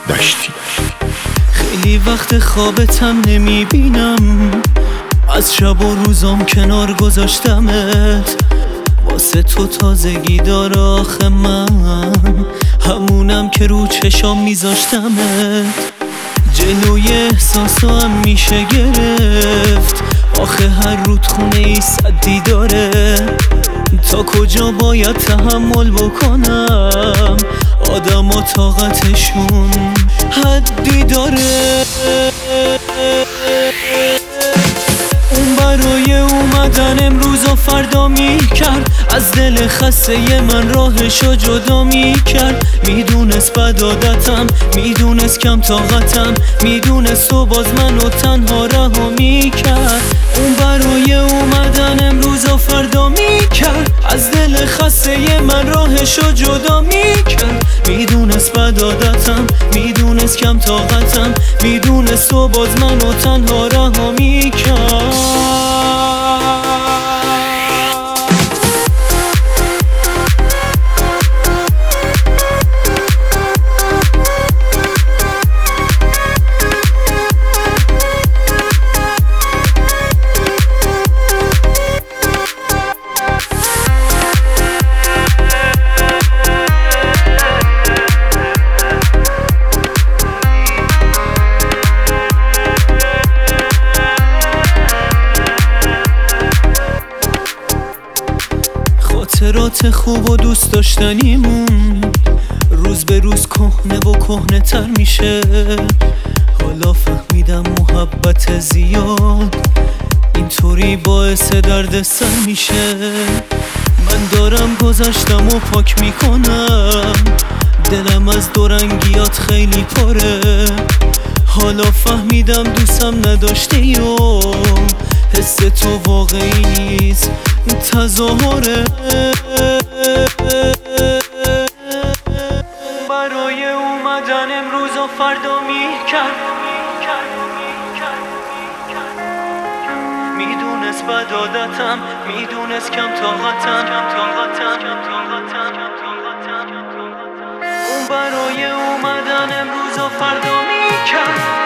دشتی. خیلی وقت خوابتم نمیبینم، از شب و روزام کنار گذاشتمت، واسه تو تازگی داره آخه من همونم که رو چشام میذاشتمت. جلوی احساسام میشه گرفت، آخه هر رودخونه ای صد دیداره. تا کجا باید تحمل بکنم، آدم ها طاقتشون حدی داره. اون برای اومدن امروز و فردا میکرد، از دل خسته من راهشو جدا میکرد. میدونست بد عادتم، میدونست کم طاقتم، میدونست و باز منو تنها رها میکرد. اون برای اومدن امروز و فردا میکرد، از دل خسته من راهشو جدا میکرد. میدونست بد عادتم، میدونست کم طاقتم، میدونست و باز منو تنها رها میکرد. خاطرات خوب و دوست داشتنیمون روز به روز کهنه و کهنه تر میشه. حالا فهمیدم محبت زیاد اینطوری باعث درد سر میشه. من دارم گذشتم و پاک میکنم، دلم از دورنگیات خیلی پره. حالا فهمیدم دوستم نداشتی و حس تو واقعی نیست، تظاهره. برای اومدن امروز و فردا میکرد، میدونست بد عادتم، میدونست کم طاقتم. اون برای اومدن امروز و فردا میکرد.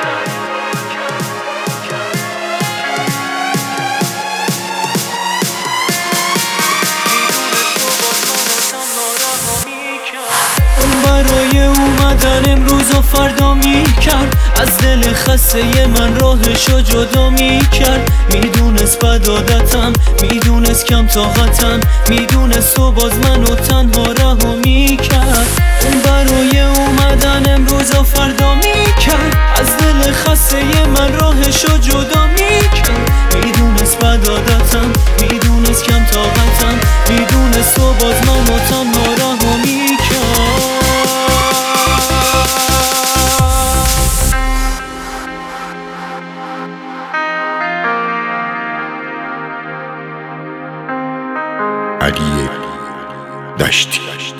برای اومدن امروز و فردا میکرد، از دل خسته من راهشو جدا میکرد. میدونست بد عادتم، میدونست کم طاقتم، میدونست و باز منو تنها رها میکرد. اون برای اومدن امروز و فردا میکرد، از دل خسته من راهشو جدا میکرد. میدونست بد عادتم، میدونست کم طاقتم، میدونست و باز منو تنها رها میکرد. علی دشتی.